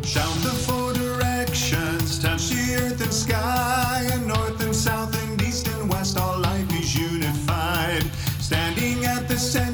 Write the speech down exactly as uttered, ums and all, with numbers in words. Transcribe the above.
Shout the four directions, touch the earth and sky, and north and south and east and west, all life is unified. Standing at the center